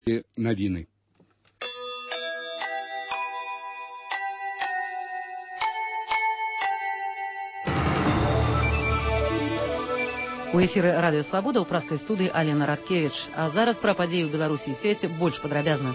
Новины. У эфіры радыёвабода ў праскай студыі Алена Радкевіч. А зараз пра падзеі ў Беларусі і свеце больш падрабязна.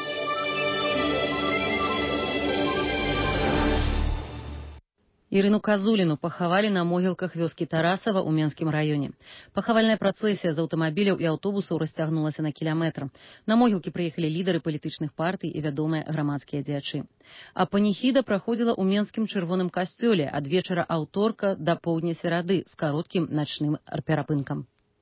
Ірыну Казуліну пахавалі на могілках вёскі Тарасава ў Менскім раёне. Пахавальная працэсія з аўтамабіляў і аўтобусаў расцягнулася на кіламетр. На могілкі прыехалі лідары палітычных партый і вядомыя грамадскія дзеячы. А паніхіда праходзіла ў Менскім чырвоным касцёле ад вечара аўторка да поўдня серады з кароткім начным перапынкам.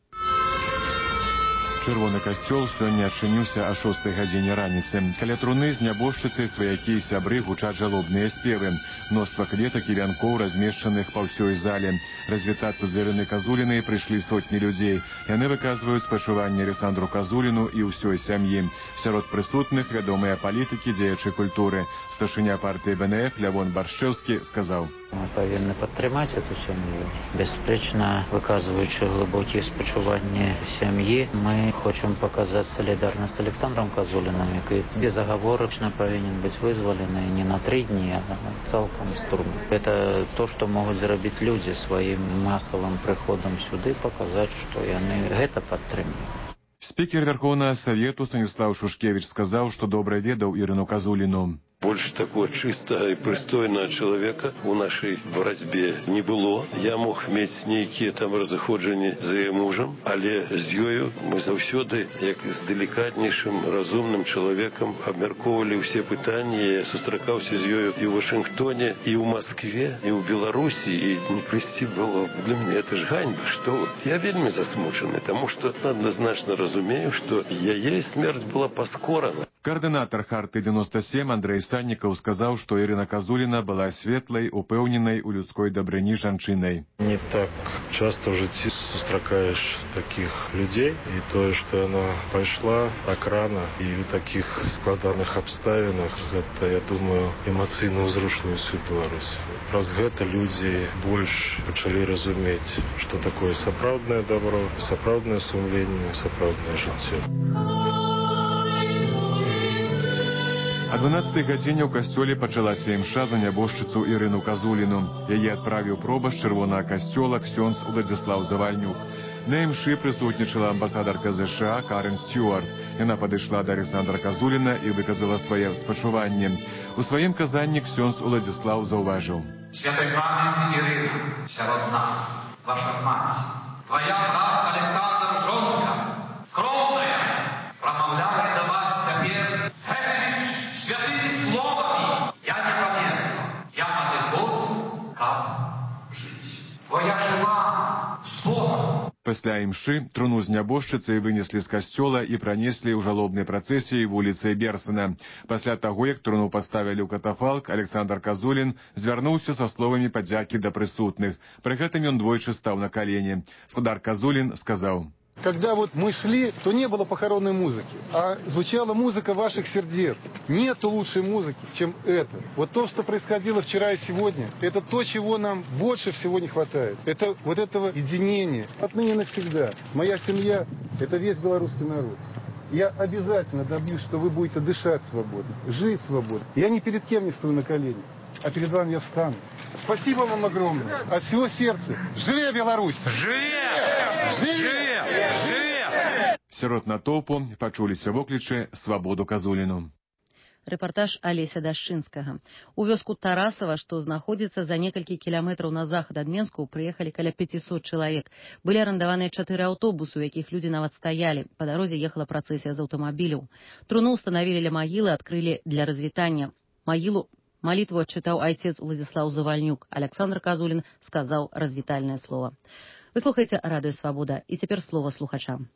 Чырвоны касцёл сёння адчыніўся о 6 гадзіне раніцы. Каля труны з нябожчыцы сваякі і сябры гучаць жалобныя спевы. Мноства кветак і вянкоў размешчаных па ўсёй зале. Развітацца з Ірынай Казулінай прыйшлі сотні людзей. Яны выказваюць спачуванне Александру Казуліну і ўсёй сям'і. Сярод прысутных вядомыя палітыкі, дзеячы культуры. Старшыня партыі БНФ Лявон Баршчэўскі сказаў: Мы павінны падтрымаць эту сям'ю. Бясспрэчна, выказваючы глыбокія спачуванні сям'і, мы хочам паказаць салідарнасць з Александром Казуліным, які безагаворачна павінен быць вызвалены не на 3 дні, а цалкам стурм. Это то, што могуць зрабіць людзі сваім масавым прыходам сюды, паказаць, што яны гэта падтрымліваюць. Спікер Верховного Совету Станислав Шушкевич сказал, что добра ведал Ирину Казулину. Больше такого чистого и пристойного человека у нашей борьбе не было. Я мог иметь некие там разыходжения за ее мужем, але з ёю мы завсёды, як з деликатнейшим, разумным человеком, обмярковывали все пытания. Я сустракаўся з ёю и в Вашингтоне, и в Москве, и в Беларуси, и не прийти было. Для меня это ж ганьба, что я вельми засмучены, потому что однозначно разумею, что яе смерть была поскорана. Координатор Харты 97 Андрей Санников сказал, что Ирина Казулина была светлой, упэўненай у людской добрыні жанчынай. Не так часто в житті сустракаешь таких людей, и то, что она пошла так рано и в таких складаных обставинах, это, я думаю, эмоцыйна ўзрушыла всю Беларусь. Праз гэта люди больше пачалі разуметь, что такое сапраўднае добро, сапраўднае сумленне, сапраўднае жыццё. О 12 гадзіне ў касцёле пачалася імша за нябожчыцу Ірыну Казуліну. Яе адправіў пробашч чырвонага касцёла ксёндз Уладзіслаў Завальнюк. На імшы прысутнічала амбасадарка США Карен Стюарт. Яна падышла да Александра Казуліна і выказала свае спачуванне. У сваім казанні ксёндз Уладзіслаў заўважыў: Святой памяти Ирина, сярод нас, ваша мать, твоя брат Александр жонка, кровная, промовляет до вас теперь святыми словами. Я не померла, я отыграю, как жить. Твоя жила с Богом. Пасля імшы труну з нябожчыцай вынеслі з касцёла і пранеслі ў жалобнай працэсіі вуліцай Берсена. Пасля таго, як труну паставілі ў катафалк, Александр Казулін звярнуўся са словамі падзякі да прысутных. Пры гэтым ён двойчы стаў на калені. Спадар Казулін сказаў: Когда вот мы шли, то не было похоронной музыки, а звучала музыка ваших сердец. Нету лучшей музыки, чем это. Вот то, что происходило вчера и сегодня, это то, чего нам больше всего не хватает. Это вот этого единения. Отныне навсегда. Моя семья – это весь белорусский народ. Я обязательно добьюсь, что вы будете дышать свободно, жить свободно. Я ни перед кем не стою на коленях, а перед вами я встану. Спасибо вам огромное. От всего сердца. Живе Беларусь! Живе! Живе! Живе! Сярод натоўпу пачуліся воклічы «Свабоду Казуліну». Рэпартаж Алеся Дашчынскага. У вёску Тарасава, што знаходзіцца за некалькі кіламетраў на захад ад Менску, прыехалі каля 500 чалавек. Былі арандаваныя 4 аўтобусы, у якіх людзі нават стаялі. Па дарозе ехала працэсія з аўтамабіляў. Труну ўстанавілі ля магілы, адкрылі для развітання. Молитву отчитал отец Уладзіслаў Завальнюк. Александр Казулін сказал развітальное слово. Вы слухаете Радио Свобода. И теперь слово слухачам.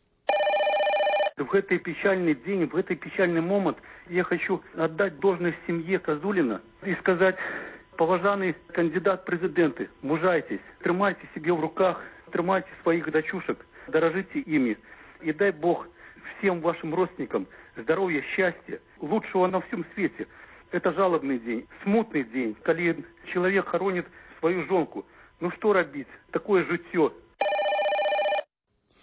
В этот печальный день, в этот печальный момент я хочу отдать должность семье Казулина и сказать: поважанный кандидат в президенты, мужайтесь, тримайте себе в руках, тримайте своих дочушек, дорожите ими. И дай Бог всем вашим родственникам здоровья, счастья, лучшего на всем свете. Это жалобный день, смутный день, когда человек хоронит свою жонку. Ну что робить? Такое жыццё.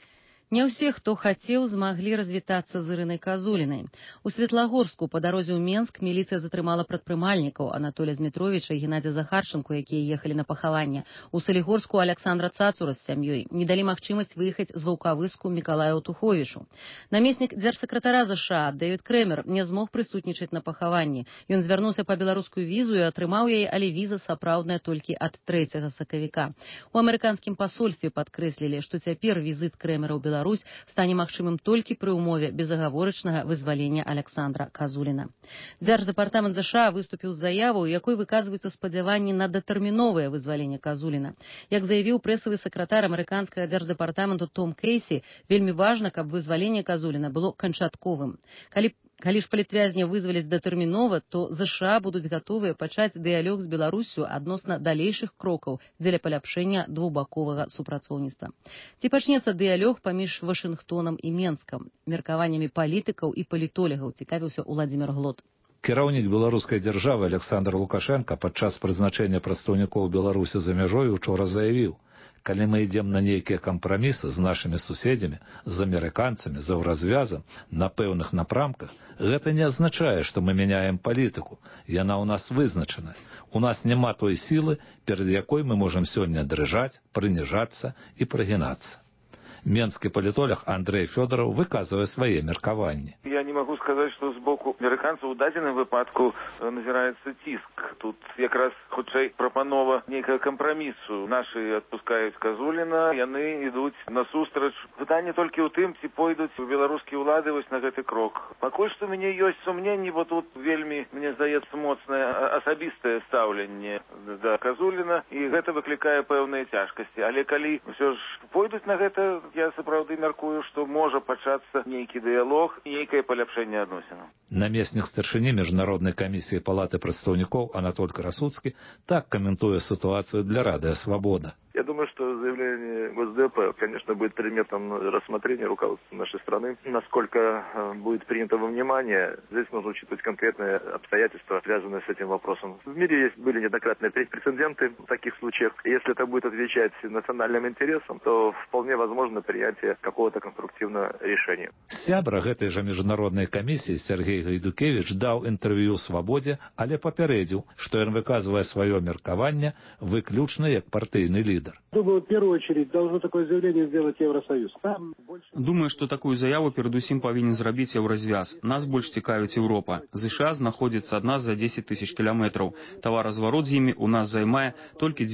Не ўсе, хто хацеў, змаглі развітацца з Ірынай Казулінай. У Светлагорску па дарозе ў Менск міліцыя затрымала прадпрымальнікаў Анатолія Змітровіча і Геннадзя Захарченко, якія ехалі на пахаванне. У Салігорску Александра Цацура з сям'ёй не далі магчымасць выехаць з Ваўкавыску Мікалаю Туховічу. Намеснік дзяржсакратара ЗША Дэвід Крэмер не змог прысутнічаць на пахаванні. Ён звярнуўся па беларускую візу і атрымаў яе, але віза сапраўдная толькі ад 3 сакавіка. У амерыканскім пасольстве падкрэслілі, што цяпер візіт Крэмера ў Беларусь стане магчымым толькі пры ўмове безагаворачнага вызвалення Александра Казуліна. Дзярждэпартамент ЗША выступіў з заяву, у якой выказваюцца спадзяванні на датэрміновае вызваленне Казуліна. Як заявіў прэсавы сакратар амерыканскага дзярждэпартаменту Том Кейсі, вельмі важна, каб вызваленне Казуліна было канчатковым. Калі ж палітвязня вызваляць датэрмінова, то ЗША будуць гатовыя пачаць дыялог з Беларуссю адносна далейшых крокаў дзеля паляпшэння двухбаковага супрацоўніцтва. Ці пачнецца дыялог паміж Вашынгтонам і Менскам? Меркаваннямі палітыкаў і палітолегаў цікавіўся Уладзімір Глот. Кіраўнік беларускай дзяржавы Александр Лукашенко падчас прызначэння прадстаўнікоў Беларусі за мяжой учора заявіў: калі мы ідзем на нейкія кампрамісы з нашымі суседзямі, з амерыканцамі, за ўразвязам, на пэўных напрамках, гэта не азначае, што мы мяняем палітыку. Яна ў нас вызначана. У нас няма той сілы, перад якой мы можам сёння дрыжаць, прыніжацца і прыгінацца. Менскі палітолог Андрей Фёдоров выказывае свае меркаванні. Я не могу сказать, что с боку американцев в дадзеным выпадку назирается тиск. Тут якраз хутчэй прапанова нейкага кампрамісу. Нашы адпускаюць Казуліна, яны ідуць насустрач. Пытанне толькі ў тым, ці пойдуць беларускія ўлады вось на гэты крок. Пакуль што у мяне ёсць сумненні, бо тут вельмі, мне здаецца, моцнае асабістае стаўленне да Казуліна, і гэта выклікае пэўныя цяжкасці. Але калі ўсё ж пойдуць на гэта, я сапраўды мяркую, што можа пачацца нейкі дыялог і нейкае паляпшэнне адносінаў. Намеснік старшыні Міжнароднай камісіі палаты прадстаўнікоў Анатоль Красуцкі так каментуе ситуацию для Радио Свобода. Я думаю, что заявление Госдепа, конечно, будет предметом рассмотрения руководства нашей страны. Насколько будет принято во внимание, здесь нужно учитывать конкретные обстоятельства, связанные с этим вопросом. В мире были неоднократные прецеденты в таких случаях. Если это будет отвечать национальным интересам, то вполне возможно принятие какого-то конструктивного решения. Сябра гэтай жа міжнароднай камісіі Сергей Гайдукевич даў інтэрв'ю «Свабодзе», але папярэдзіў, што ён выказвае сваё меркаванне выключна як партыйны лідар. Думаю, в первую очередь должно такое заявление сделать Евросоюз. Думаю, што такую заяву перадусім павінен зрабіць Еўразвяз. Нас больш цікавіць Еўропа. ЗША знаходзіцца ад нас за 10 000 кіламетраў. Таваразварот з імі у нас займае толькі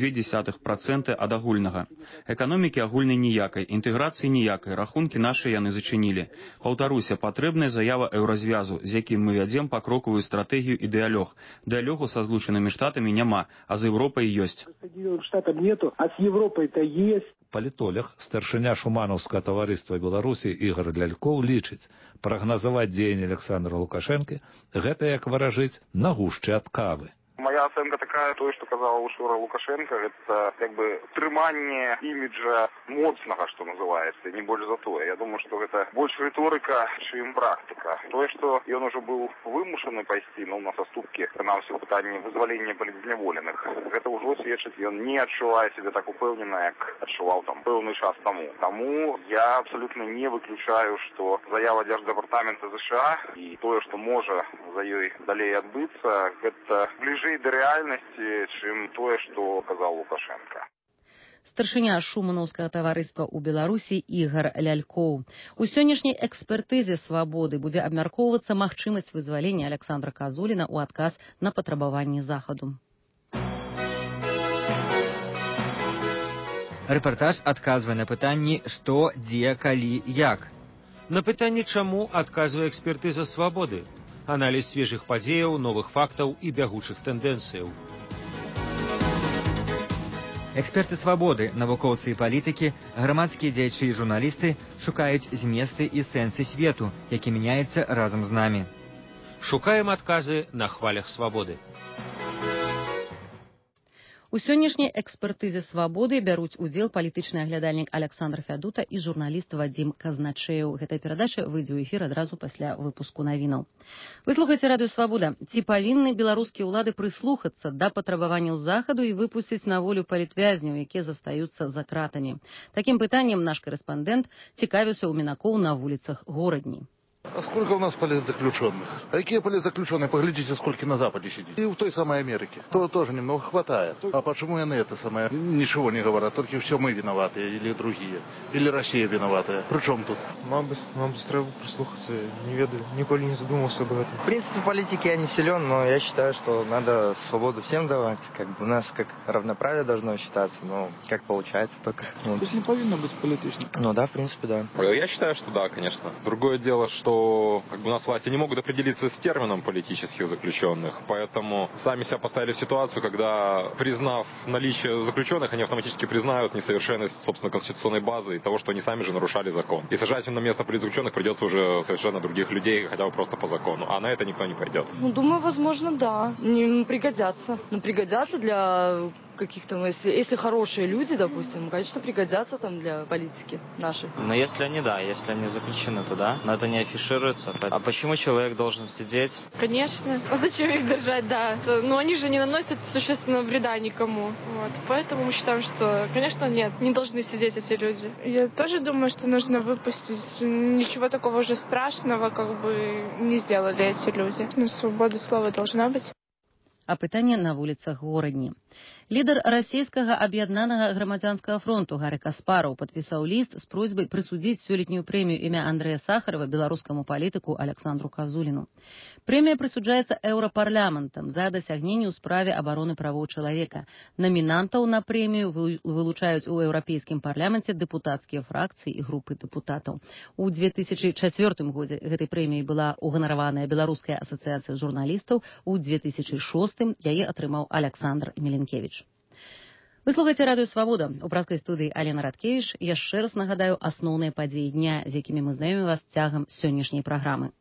0,2% ад агульнага. Эканомікі агульнай ніякай, інтэграцыі ніякай, рахункі нашы яны зачынілі. Паўтаруся, патрэбная заява Еўразвязу, з якім мы вядзем пакрокавую стратэгію і дыялог. Дыялогу са Злучанымі Штатамі няма, а з Еўропай ёсць. Штатам нету, а с Европой-то есть. Палітолог, старшыня Шуманаўскага таварыства Беларусі Ігор Лялькоў лічыць, прагназаваць дзеянні Александра Лукашэнкі – гэта, як выражыць, на гушчы ад кавы. Моя оценка такая, то, что сказал учора Лукашенко, это как бы трымание имиджа моцнага, что называется, не больше за то. Я думаю, что это больше риторика, чем практика. То, что он уже был вымушаны пойти, на саступки, нам все питание вызволения политзневоленных. Это уже свідчить, он не адчуває себе так упевнено, як адчував там певний час тому. Тому я абсолютно не выключаю, что заява Держдепартамента США и то, что может за ёй далее отбыться, это ближе до реальности, чем то, что сказал Лукашенко. Старшыня Шуманаўскага таварыства ў Беларусі Ігар Лялькоў. У сённяшняй экспертызе «Свабоды» будзе абмяркоўвацца магчымасць вызвалення Александра Казуліна ў адказ на патрабаванні захаду. Рэпартаж адказвае на пытанні «Што, дзе, калі, як?». На пытанне «Чаму?» адказвае экспертыза «Свабоды». Аналіз свежых падзеяў, новых фактаў і бягучых тэндэнцыяў. Эксперты «Свабоды», навукоўцы і палітыкі, грамадскія дзеячы і журналісты шукаюць зместы і сэнсы свету, які мяняецца разам з намі. Шукаем адказы на хвалях «Свабоды». У сённяшняй экспертызе «Свабоды» бяруць удзел палітычны аглядальнік Александр Фядута і журналіст Вадзім Казначэў. Гэтая перадача выйдзе ў эфір адразу пасля выпуску навінаў. Вы слухаеце радыё «Свабода». Ці павінны беларускія ўлады прыслухацца да патрабаванняў захаду і выпусціць на волю палітвязняў, якія застаюцца за кратамі? Такім пытаннем наш корэспандэнт цікавіўся ў мінакоў на вуліцах горадні. А сколько у нас политзаключенных? А какие политзаключенные? Поглядите, сколько на Западе сидит. И в той самой Америке. То тоже немного хватает. А почему они это самое ничего не говорят? Только все мы виноваты или другие. Или Россия виноватая. При чем тут? Мабуть, треба прислухаться. Не ведаю. Николи не задумывался об этом. В принципе, в политике я не силен, но я считаю, что надо свободу всем давать. Как бы у нас как равноправие должно считаться, но как получается только. То есть не повинно быть политичным? Ну да, в принципе, да. Я считаю, что да, конечно. Другое дело, что у нас власти не могут определиться с термином политических заключенных, поэтому сами себя поставили в ситуацию, когда, признав наличие заключенных, они автоматически признают несовершенность, собственно, конституционной базы и того, что они сами же нарушали закон. И сажать на место политзаключенных придется уже совершенно других людей, хотя бы просто по закону. А на это никто не пойдет. Думаю, возможно, да. Не пригодятся. Пригодятся для каких-то, если хорошие люди, допустим, конечно, пригодятся там для политики нашей. Но если они, да, если они заключены, то да. Но это не афишируется. А почему человек должен сидеть? Конечно. А зачем их держать, да? Но они же не наносят существенного вреда никому. Вот. Поэтому мы считаем, что, конечно, нет, не должны сидеть эти люди. Я тоже думаю, что нужно выпустить. Ничего такого уже страшного как бы не сделали эти люди. Но свобода слова должна быть. А пытанне на вуліцах горадні. Лідар расійскага аб'яднанага грамадзянскага фронту Гары Каспараў падпісаў ліст з просьбай прысудзіць сёлетнюю прэмію імя Андрэя Сахарова беларускаму палітыку Александру Казуліну. Прэмія прысуджаецца еўрапарламентам за дасягненні ў справе абароны правоў чалавека. Намінантаў на прэмію вылучаюць у еўрапейскім парламенце дэпутацкія фракцыі і групы дэпутатаў. У 2004 годзе гэтай прэміяй была уганараваная Беларуская асацыяцыя журналістаў, у 2006 яе атрымаў Александр Меленкевич. Вы слухаеце радыё «Свабода». У праскай студыі Алена Радкевіч. Яшчэ раз нагадаю асноўныя падзеі дня, з якімі мы знаёмім вас цягам сённяшняй праграмы.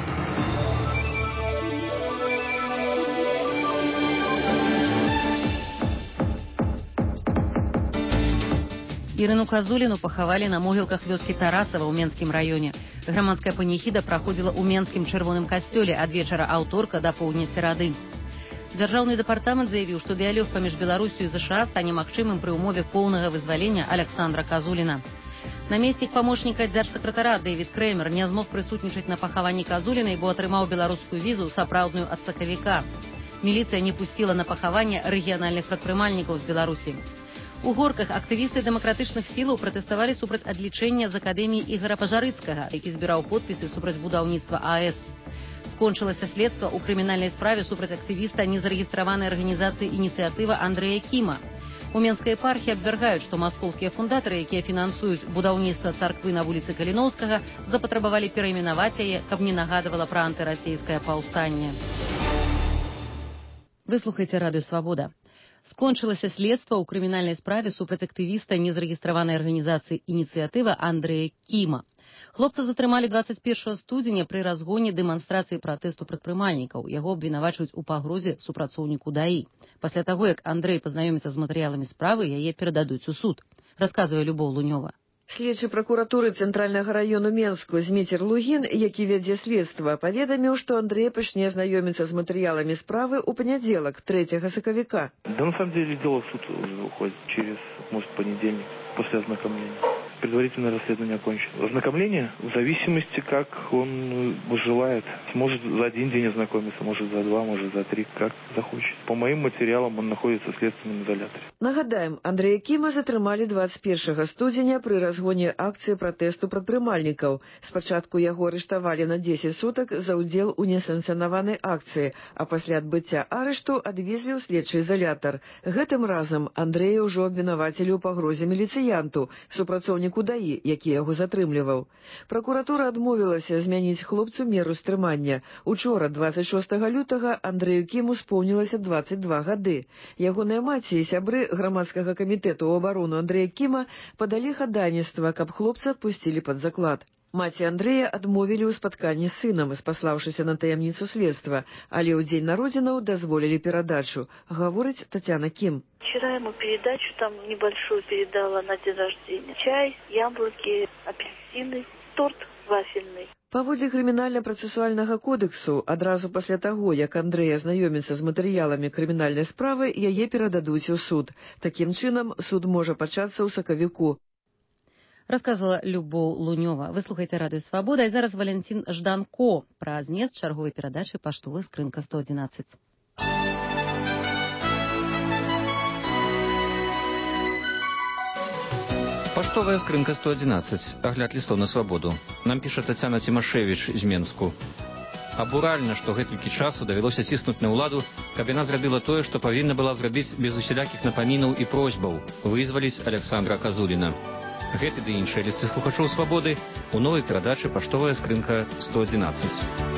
Ірыну Казуліну пахавалі на могілках вёскі Тарасава ў Менскім раёне. Грамадская паніхіда праходзіла ў Менскім чырвоным касцёле ад вечара аўторка да поўдня серады. Дзяржаўны дэпартамент заявіў, што дыялог паміж Беларусю і ЗША стане магчымым пры ўмове поўнага вызвалення Александра Казуліна. Намеснік памочніка дзяржсакратара Дэвід Крэмер не змог прысутнічаць на пахаванні Казуліна, бо атрымаў беларускую візу сапраўдную ад сакавіка. Міліцыя не пусціла на пахаванне рэгіянальных прадпрымальнікаў з Беларусі. У Горках актывісты дэмакратычных сілаў пратэставалі супраць адлічэння з акадэміі Ігара Пажарыцкага, які збіраў подпісы супраць будаўніцтва АЭС. Скончылася следства ў крымінальнай справе супраць актывіста незарэгістраванай арганізацыі «Ініцыятыва» Андрэя Кіма. У Менскай епархіі абвяргаюць, што маскоўскія фундатары, якія фінансуюць будаўніцтва царквы на вуліцы Каліноўскага, запатрабавалі перайменаваць яе, каб не нагадывала пра антырасійскае паўстанне. Вы слухаеце радыё «Свабода». Скончылася следства ў крымінальнай справе супраць актывіста незарэгістраванай арганізацыі «Ініцыятыва» Андрэя Кіма. Хлопца затрымалі 21 студзеня пры разгоне дэманстрацыі пратэсту прадпрымальнікаў. Яго абвінавачваюць у пагрозе супрацоўніку ДАІ. Пасля таго, як Андрэй пазнаёміцца з матэрыяламі справы, яе перададуць у суд. Расказвае Любоў Лунёва. Следчы пракуратуры Цэнтральнага раёну Менску Зміцер Лугін, які вядзе следства, паведаміў, што Андрэй пачне знаёміцца з матэрыяламі справы ў панядзелак, 3 сакавіка. Да, на самом деле, дело в суд уходит через, может, понедельник, после ознакомления. Предварительное расследование окончено. Ознакомление в зависимости, как он желает. Может за один день ознакомиться, может за 2, может за 3, как захочет. По моим материалам он находится в следственном изоляторе. Нагадаем, Андрэя Кіма затрымалі 21 студзеня пры разгоне акцыі пратэсту прадпрымальнікаў. Спачатку яго арыштавалі на 10 сутак за ўдзел у несанкцыянаванай акцыі, а пасля адбыцця арышту адвезлі ў следчы изолятор. Гэтым разам Андрэя ўжо абвінавацілі ў пагрозе міліцыянту, супрацоўніку ДАІ, які яго затрымліваў. Пракуратура адмовілася змяніць хлопцу меру стрымання. Учора, 26 лютага, Андрэю Кіму споўнілася 22 гады. Ягоныя маці і сябры грамадскага камітэту ў абарону Андрэя Кіма падалі хадайніцтва, каб хлопца адпусцілі пад заклад. Маці Андрэя адмовілі ў спатканні з сынам, спаслаўшыся на таямніцу следства, але ў дзень народзінаў дазволілі перадачу, гаворыць Татьяна Ким. Вчера ему передачу там небольшую передала на день рождения. Чай, яблоки, апельсины, торт вафельный. Паводле крымінальна-працэсуальнага кодэксу, адразу пасля таго, як Андрэй азнаёміцца з матэрыяламі крымінальнай справы, яе перададуць у суд. Такім чынам, суд можа пачацца ў сакавіку. Расказвала Любоў Лунёва. Вы слухаеце Радыё Свабода, і зараз Валянцін Жданко пра змест чарговай перадачы «Паштовая скрынка 111». Паштовая скрынка 111. Агляд лістоў на свабоду. Нам піша Тацяна Цімашевіч з Менску. Абуральна, што гэтулькі часу давялося ціснуць на ўладу, каб яна зрабіла тое, што павінна была зрабіць без усялякіх напамінаў і просьбаў – вызваліць Александра Казуліна. Гэты ды іншыя лісты слухачоў свабоды у новай перадачы «Паштовая скрынка 111».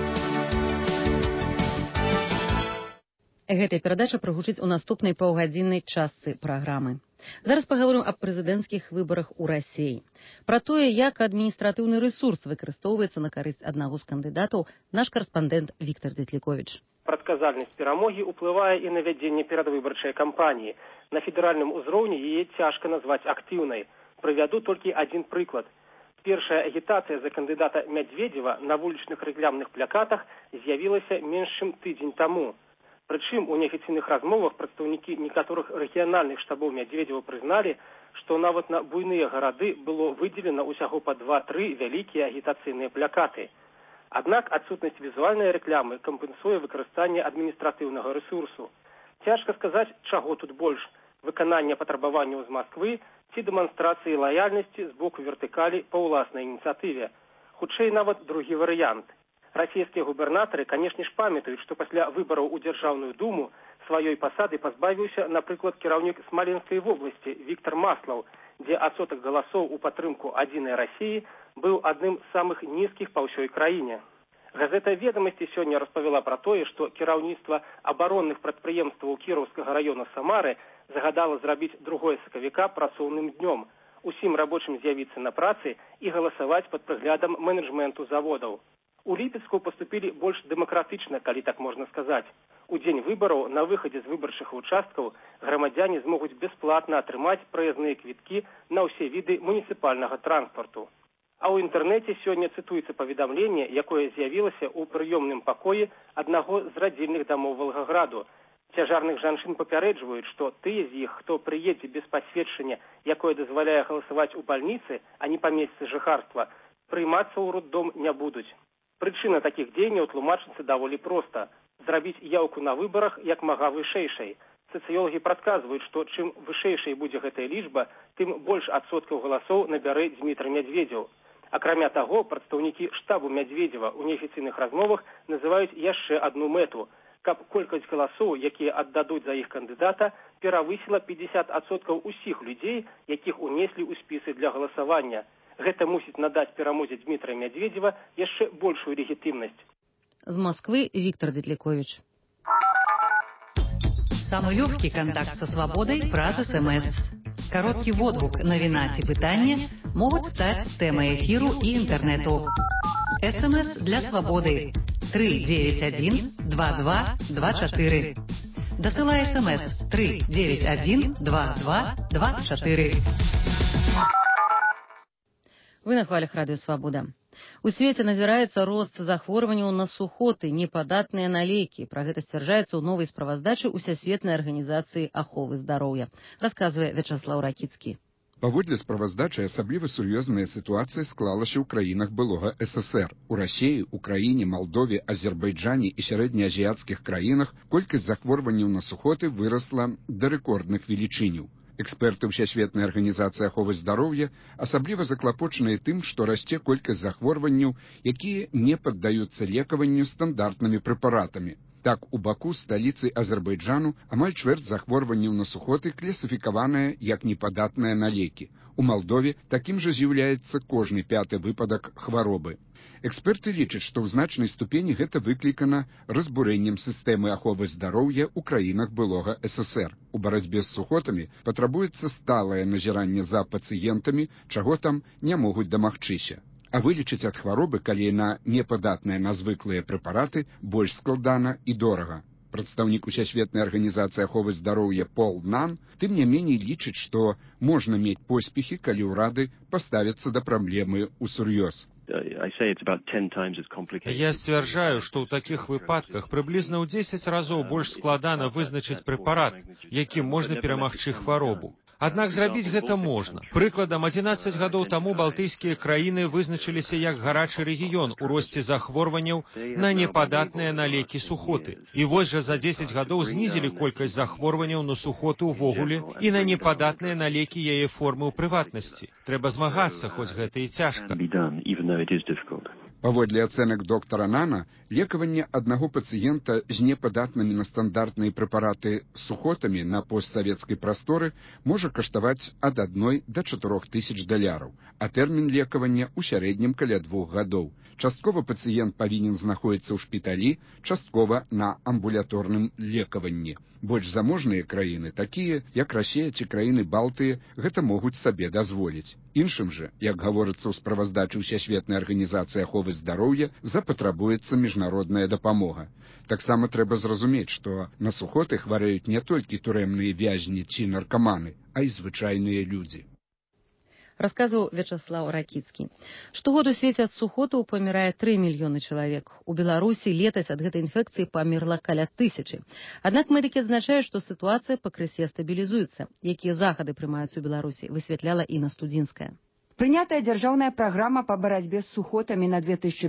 Гэтая перадача прагучыць у наступнай паўгадзіннай частцы праграмы. Зараз паговорым аб прэзідэнцкіх выбарах у Расіі. Пра тое, як адміністратыўны рэсурс выкарыстоўваецца на карысць аднаго з кандыдатаў, наш карэспандэнт Віктор Дзетліковіч. Прадказальнасць перамогі ўплывае і на вядзенне перадвыбарчай кампаніі. На федэральным узроўні яе цяжка назваць актыўнай. Прывяду толькі адзін прыклад. Першая агітацыя за кандыдата Мядзведзева на вулічных рэкламных плакатах з'явілася менш чым тыдзень таму. Прычым у неафіцыйных размовах прадстаўнікі некаторых рэгіянальных штабоў Мядзведзева прызналі, што нават на буйныя гарады было выдзелена ўсяго па 2-3 вялікія агітацыйныя плакаты. Аднак адсутнасць візуальнай рэклямы кампенсуе выкарыстанне адміністратыўнага рэсурсу. Цяжка сказаць, чаго тут больш – выканання патрабаванняў з Масквы ці дэманстрацыі лаяльнасці з боку вертыкалі па ўласнай ініцыятыве. Хутчэй нават другі варыянт. Расійскія губернатары, канешне ж, памятаюць, што пасля выбараў у Дзяржаўную думу сваёй пасады пазбавіўся, напрыклад, кіраўнік Смаленскай вобласці Віктор Маслаў, дзе адсотак галасоў у падтрымку адзінай Расіі быў адным з самых нізкіх па ўсёй краіне. Газета «Ведомасці» сёння распавяла пра тое, што кіраўніцтва абаронных прадпрыемстваў Кіроўскага раёна Самары загадала зрабіць 2 сакавіка працоўным днём. Усім рабочым з'явіцца на працы і галасаваць пад прыглядам менеджменту заводаў. У Ліпецку паступілі больш дэмакратычна, калі так можна сказаць. У дзень выбараў на выхадзе з выбарчых участкаў грамадзяне змогуць бясплатна атрымаць праезныя квіткі на ўсе віды муніцыпальнага транспарту. А ў інтэрнэце сёння цытуецца паведамленне, якое з'явілася ў прыёмным пакоі аднаго з радзільных дамоў Валгаграду. Цяжарных жанчын папярэджваюць, што тыя з іх, хто прыедзе без пасведчання, якое дазваляе галасаваць у бальніцы, а не па месцы жыхарства, прыймацца ў роддом не будуць. Прычына такіх дзеянняў тлумачыцца даволі проста – зрабіць яўку на выбарах як мага вышэйшай. Сацыёлагі прадказваюць, што чым вышэйшай будзе гэтая лічба, тым больш адсоткаў галасоў набярэ Дзмітрый Мядзведзеў. Акрамя таго, прадстаўнікі штабу Мядзведзева ў неафіцыйных размовах называюць яшчэ адну мэту – каб колькасць галасоў, якія аддадуць за іх кандыдата, перавысіла 50% усіх людзей, якіх унеслі ў спісы для галасавання. Гэта мусіць надаць перамозе Дмітрая Мядзведзева яшчэ большую легітымнасць. З Москвы Виктор Детликович. Самый легкий контакт со свободой праз СМС. Короткий водгук навіна ці пытання могуць стаць тэмай эфіру і інтэрнэту. СМС для свободы 391 2224. Дасылай СМС 391 2224. Вы на хвалях Радыё Свабода. У свеце назіраецца рост захворванняў на сухоты, непадатныя на лекі. Пра гэта сцвярджаецца ў новай справаздачы Усесветнай арганізацыі аховы здароўя, расказвае Вячаслаў Ракіцкі. Паводле справаздачы асабліва сур'ёзная сітуацыя склалася ў краінах былога ССР. У Расіі, Украіне, Малдове, Азербайджане і сярэднеазіяцкіх краінах колькасць захворванняў на сухоты вырасла да рэкордных велічыняў. Эксперты Всесветнай арганізацыі аховы здароўя асабліва заклапочаныя тым, што расце колькасць захворванняў, якія не паддаюцца лекаванню стандартнымі прэпаратамі. Так, у Баку, сталіцы Азербайджану, амаль чвэрць захворванняў на сухоты класіфікаваная як непадатная на лекі. У Малдове такім жа з'яўляецца кожны 5-ы выпадак хваробы. Эксперты лічаць, што ў значнай ступені гэта выклікана разбурэннем сістэмы аховы здароўя ў краінах былога ССР. У барацьбе з сухотамі патрабуецца сталае назіранне за пацыентамі, чаго там не могуць дамагчыся. А вылечыць ад хваробы, калі яна не падатная на звыклыя прэпараты, больш складана і дорага. Прадстаўнік Усесветнай арганізацыі аховы здароўя Пол Нан тым не меней лічыць, што можна мець поспехі, калі ўрады паставяцца да праблемы ўсур'ёз. Я сцвярджаю, што ў такіх выпадках прыблізна ў 10 разоў больш складана вызначыць прэпарат, якім можна перамагчы хваробу. Аднак зрабіць гэта можна. Прыкладам, 11 гадоў таму балтыйскія краіны вызначыліся як гарачы рэгіён у росце захворванняў на непадатныя на лекі сухоты. І вось жа за 10 гадоў знізілі колькасць захворванняў на сухоту ўвогуле і на непадатныя на лекі яе формы ў прыватнасці. Трэба змагацца, хоць гэта і цяжка. Паводле ацэнак доктара Нана, лекаванне аднаго пацыента з непадатнымі на стандартныя прэпараты сухотамі на постсавецкай прасторы можа каштаваць ад 1 до 4 тысяч $, а тэрмін лекавання ў сярэднім каля 2 гадоў. Часткова пацыент павінен знаходзіцца ў шпіталі, часткова на амбулаторным лекаванні. Больш заможныя краіны, такія як Расія ці краіны Балтыі, гэта могуць сабе дазволіць. Іншым жа, як гаворыцца ў справаздачы Усесветнай арганізацыі аховы здароўя, запатрабуецца міжнародная дапамога. Таксама трэба зразумець, што на сухоты хварэюць не толькі турэмныя вязні ці наркаманы, а і звычайныя людзі. Расказваў Вячаслаў Ракіцкі. Штогод у свеце ад сухотаў памірае 3 мільёны чалавек. У Беларусі летась ад гэтай інфекцыі памерла каля 1000. Аднак медыкі адзначаюць, што сітуацыя пакрысе стабілізуецца. Якія захады прымаюцца ў Беларусі, высвятляла Інна Студзінская. Прынятая дзяржаўная праграма па барацьбе з сухотамі на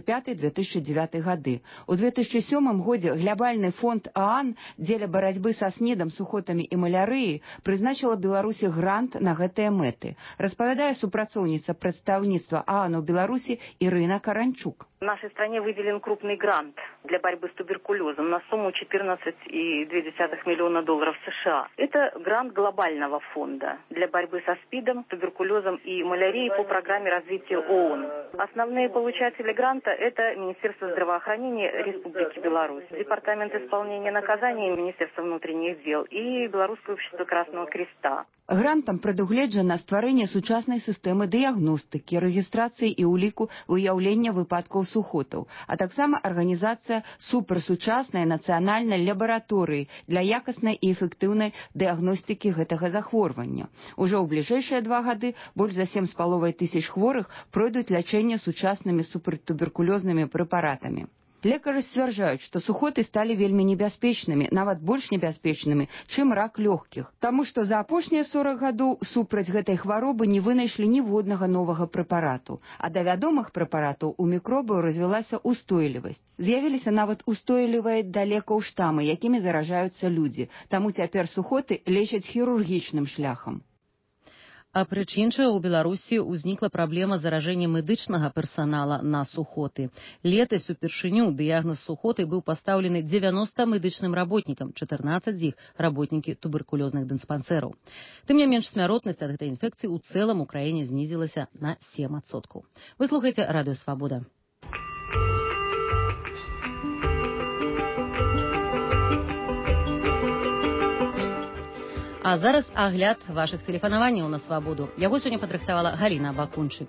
2005-2009 гады. У 2007 годзе глобальны фонд ААН дзеля барацьбы са СНІДам, сухотамі і малярыяй прызначыла Беларусі грант на гэтыя мэты. Распавядае супрацоўніца прадстаўніцтва ААН у Беларусі Ірына Каранчук. В нашей стране выделен крупный грант для борьбы с туберкулезом на сумму $14,2 миллиона США. Это грант глобального фонда для борьбы со СПИДом, туберкулезом и малярией по программе развития ООН. Основные получатели гранта – это Министерство здравоохранения Республики Беларусь, Департамент исполнения наказаний Министерства внутренних дел и Белорусское общество Красного Креста. Грантам прадугледжана стварэнне сучаснай сістэмы дыягностыкі, рэгістрацыі і ўліку выяўлення выпадкаў сухотаў, а таксама арганізацыя суперсучаснай нацыянальнай лабараторыі для якаснай і эфектыўнай дыягностыкі гэтага захворвання. Ужо ў бліжэйшыя 2 гады больш за 7,5 тысяч хворых пройдуць лячэнне сучаснымі супертуберкулёзнымі прэпаратамі. Лекары сцвярджаюць, што сухоты сталі вельмі небяспечнымі, нават больш небяспечнымі, чым рак лёгкіх, таму што за апошнія 40 гадоў супраць гэтай хваробы не вынайшлі ніводнага новага прэпарату, а да вядомых прэпаратаў у мікробаў развілася ўстойлівасць. З'явіліся нават устойлівыя да лекаў штамы, якімі заражаюцца людзі, таму цяпер сухоты лечаць хірургічным шляхам. А прычынча, у Беларусі ўзнікла праблема заражэння медычнага персанала на сухоты. Летась упершыню дыягноз сухоты быў пастаўлены 90 медычным работнікам, 14 з іх работнікі туберкулёзных дыспансераў. Тым не менш, смяротнасць ад гэтай інфекцыі ў цэлым у краіне знізілася на 7%. Вы слухаеце Радыё Свабода. А зараз агляд вашых тэлефанаванняў на свабоду. Яго сёння падрыхтавала Галіна Бакунчык.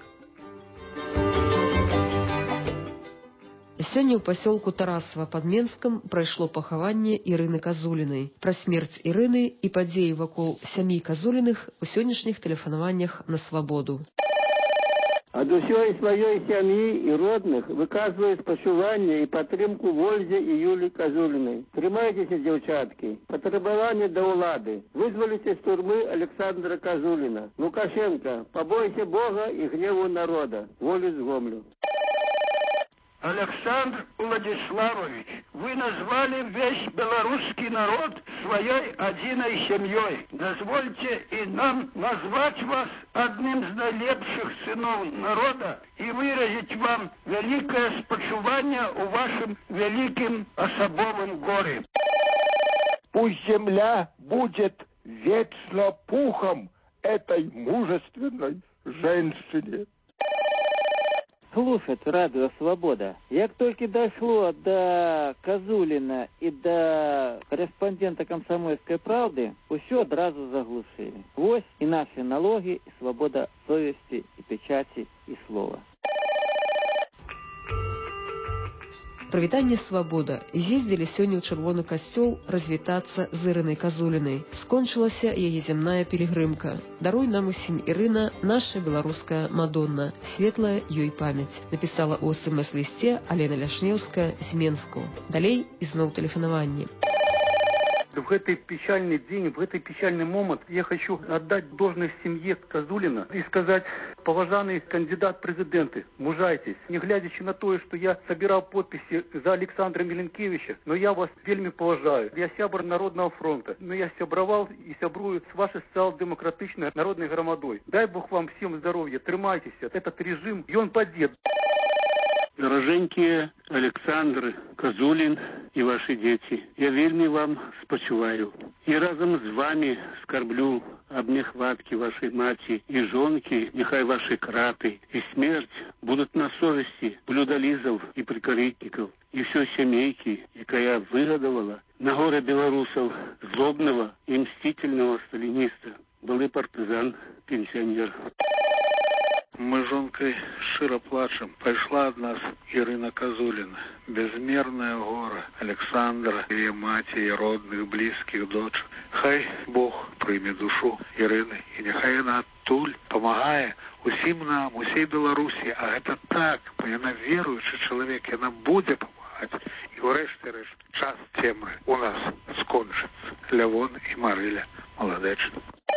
Сёння ў пасёлку Тарасава пад Менскам прайшло пахаванне Ірыны Казулінай. Пра смерць Ірыны і падзеі вакол сям'і Казуліных у сённяшніх тэлефанаваннях на свабоду. Ад усёй сваёй сям'і і родных выказваю спачуванне і падтрымку Вользе і Юлі Казулінай. Трымайцеся, дзяўчаткі. Патрабаванне да ўлады. Вызваліце з турмы Александра Казуліна. Лукашенко, побойся Бога і гневу народа. Волю з Гомлю. Александр Владиславович, вы назвали весь белорусский народ своей одиной семьей. Дозвольте и нам назвать вас одним из наилепших сынов народа и выразить вам великое спочувание у вашем великим особовом горе. Пусть земля будет вечно пухом этой мужественной женщине. Слушать Радио Свобода. Як толькі дайшло до Казуліна і до корэспандента Камсамольскай правды, усё адразу заглушылі. Вось і наши налоги, і свобода совести, і печати, і слова. Прывітанне свабода. Ездзілі сёння ў чырвоны касцёл развітацца з Ірынай Казулінай. Скончылася яе зямная пілігрымка. Даруй нам усім, Ірына, наша беларуская Мадонна. Светлая ёй памяць. Напісала ў СМС-лісце Алена Ляшнеўская з Менску. Далей ізноў тэлефанаванне. В этот печальный день, в этот печальный момент я хочу отдать должность семье Казулина и сказать: поважанный кандидат в президенты, мужайтесь. Не глядячи на то, что я собирал подписи за Александра Миленкевича, но я вас вельми поважаю. Я сябр Народного фронта, но я сябровал и сябрую с вашей социал-демократичной народной громадой. Дай Бог вам всем здоровья, трымайтесь, этот режим, и он падет. Дороженькие Александр Казулин и ваши дети, я вельми вам спочиваю. И разом с вами скорблю об нехватке вашей мати и жонки, нехай ваши краты и смерть будут на совести блюдолизов и прикоритников, и все семейки, якая выгодовала на горе белорусов злобного и мстительного сталиниста, былый партизан-пенсионер. Мы жонкой широ плачем. Пайшла ад нас Ірына Казуліна. Безмерное горе Александра, ее мати, ее родных, близких, дочь. Хай Бог прийме душу Ірини. І нехай вона адтуль помагає усім нам, усій Беларусі. А гэта так, бо яна веруючий чоловік, яна буде помагати. І врешті-решт час цемри у нас скончиться. Лявон і Марыля Молодечна.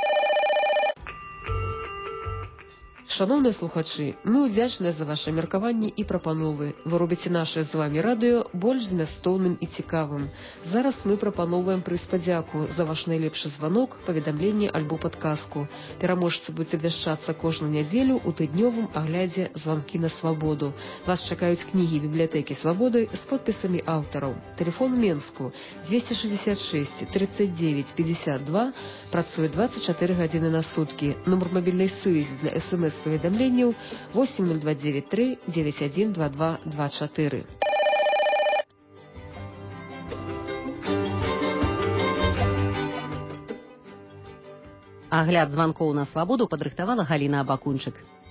Шановныя слухачы, мы ўдзячныя за ваши меркаванні і прапановы. Вы робіце наше з вами радыё больш змястоўным і цікавым. Зараз мы прапаноўваем прыспадзяку за ваш найлепшы званок, паведамленне альбо падказку. Пераможцы будзе абвяшчацца кожную нядзелю ў тыднёвым аглядзе «Званкі на свабоду». Вас чакаюць кнігі бібліятэкі свабоды з подпісамі аўтараў. Тэлефон Менску 266 39 52, працуе 24 гадзіны на суткі. Нумар мабільнай сувязі для СМС-паведамленняў 8029 3 91 22 24. Агляд званкоў на свабоду падрыхтавала Галіна Абакунчык.